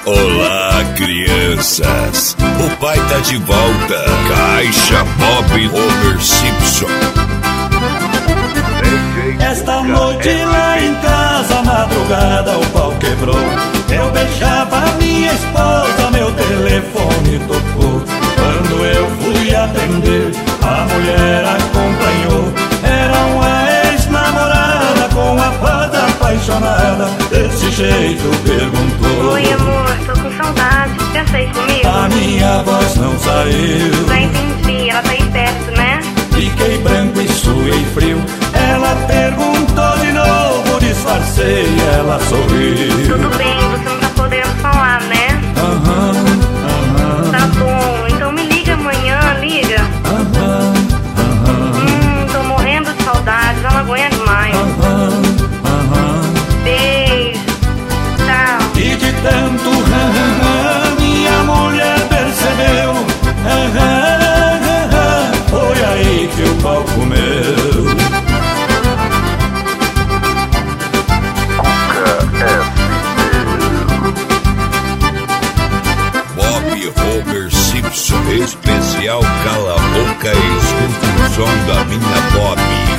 Olá, crianças. O pai tá de volta. Caixa Bob Homer Simpson. Esta noite lá em casa, madrugada, o pau quebrou. Eu beijava minha esposa, meu telefone tocou. Quando eu fui atender, a mulher acompanhou. Era uma ex-namorada com a voz apaixonada. Desse jeito perguntou: oi amor, tô com saudade, quer sair comigo? A minha voz não saiu. Já entendi, ela tá aí perto, né? Fiquei branco e suei frio. Ela perguntou de novo, disfarcei, ela sorriu. Tudo bem, você não tá podendo falar, né? Tá bom, então me liga amanhã, liga. Tô morrendo de saudade, já não aguento mais. Beijo, tchau. E de tanto minha mulher percebeu. Foi aí que o pau comeu. Bob Homer Simpson, especial Cala a Boca e escuta o som da minha Bob.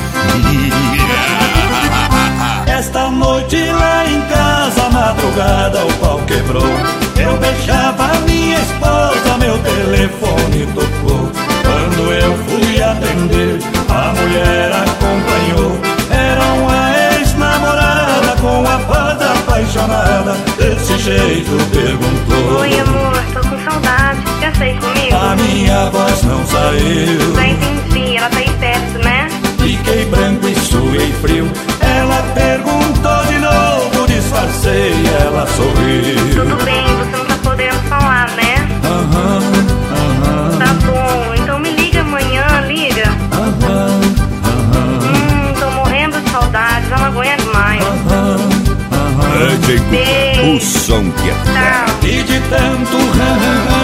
Esta noite lá em casa, madrugada, o pau quebrou. Eu beijava minha esposa, meu telefone tocou. Quando eu fui atender, a mulher acompanhou. Era uma ex-namorada com a voz apaixonada. Desse jeito perguntou: oi amor, tô com saudade, quer sair comigo? A minha voz não saiu. Já entendi, ela tá aí perto, né? Fiquei branco e suei frio. Ela perguntou de novo, disfarcei, ela sorriu. Tudo bem, você não tá podendo falar, né? Tá bom, então me liga amanhã, liga. Tô morrendo de saudade, já não aguento mais. Beijo. O som que é. Tchau. E de tanto